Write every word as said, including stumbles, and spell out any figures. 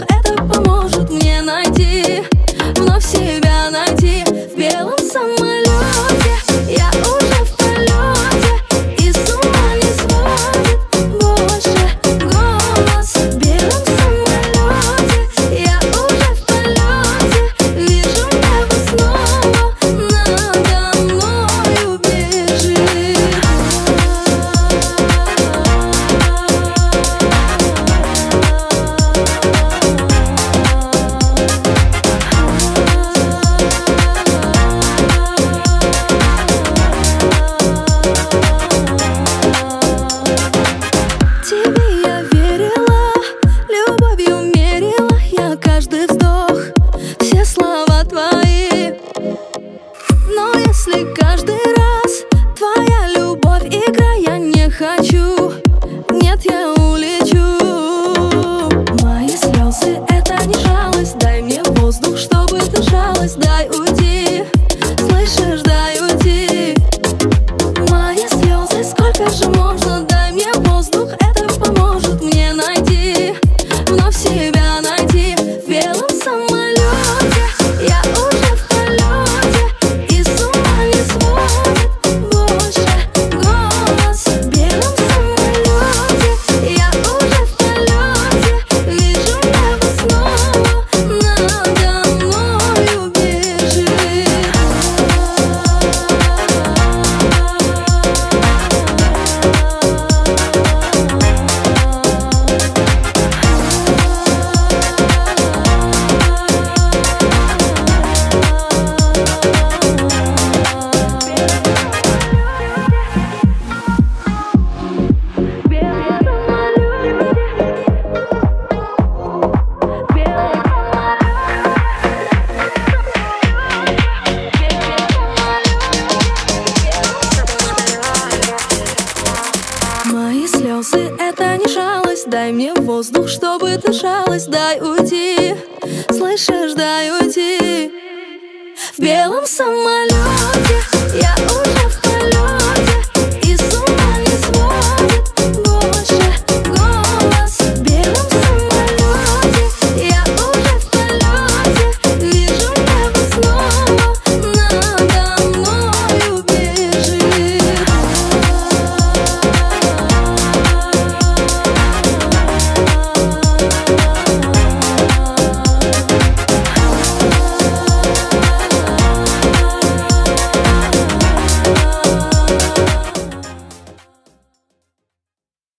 это поможет мне найти, вновь себя найти. В белом самолете я уже в полете, и с ума не сводит больше голос. В белом самолете я уже в полете, вижу небо снова надо мною бежит. Тебе я верила, любовью мерила я каждый вздох, все слова твои. Но если каждый раз твоя любовь игра, я не хочу, нет, я улечу. Мои слезы — это не жалость, дай мне воздух, чтобы дышалось, дай уйти, слышишь, дай уйти. Мои слезы, сколько же можно, дай мне воздух, это поможет мне найти, вновь себя найти. В белом самолете я уже в полете, и с ума не сводит больше голос. В белом самолете я уже в полете, вижу небо снова надо мною бежит. Мои слезы — это не жалость, дай мне воздух, чтобы дышалось, дай уйти, слышишь, дай уйти. В белом самолете я уже